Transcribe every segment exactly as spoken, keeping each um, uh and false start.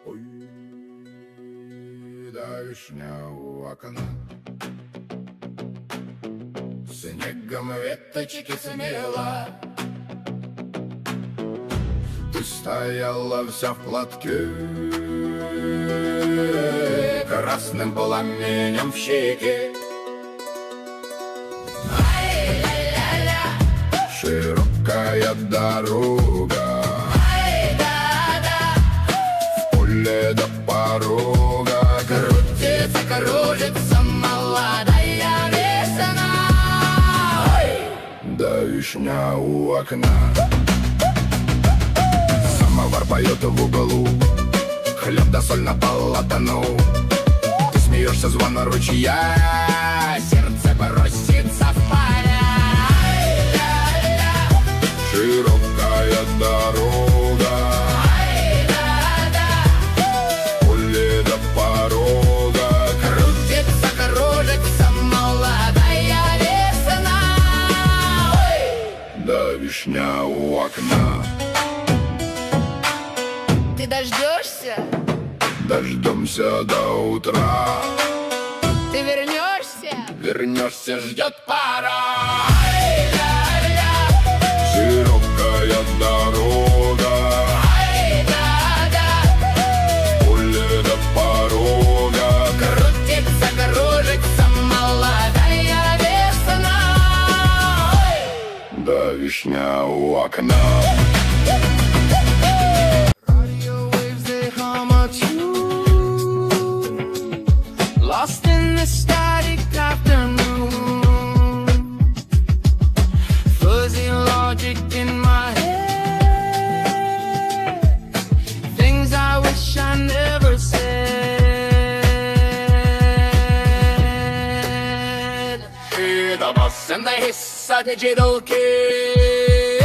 Ой, да вишня у окна, снегом веточки смела. Ты стояла вся в платке, красным пламенем в щеке. Широкая дорога, в поле до порога крутится, кружится молодая весна. Да вишня у окна, самовар поет в углу, хлеб да соль на полотну. Ты смеешься, звона ручья, сердце бросится в поля. Широкая дорога, в поле до порога крутится, кружится молодая весна. Да вишня у окна. Ты дождешься? Дождемся до утра. Ты вернешься? Вернешься, ждет пора. Широкая дорога, в поле до порога крутится, кружится молодая весна. да вишня у окна. Lost in the static afternoon, fuzzy logic in my head, things I wish I never said. Hear the buzz and the hiss of digital key.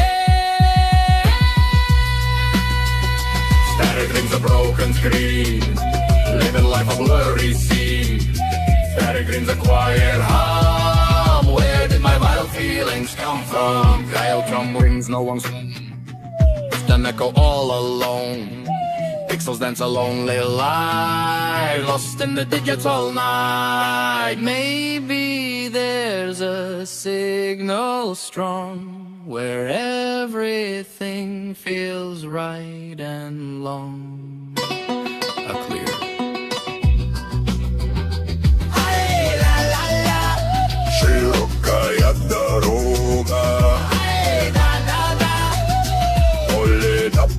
Static rings a broken screen, living life a blurry scene. Static rings a quiet hum. Where did my vital feelings come from? Dial drum rings, no one's home. Just an echo all alone. Pixels dance a lonely life, lost in the digital night. Maybe there's a signal strong where everything feels right and long. A clear широкая дорога, поле до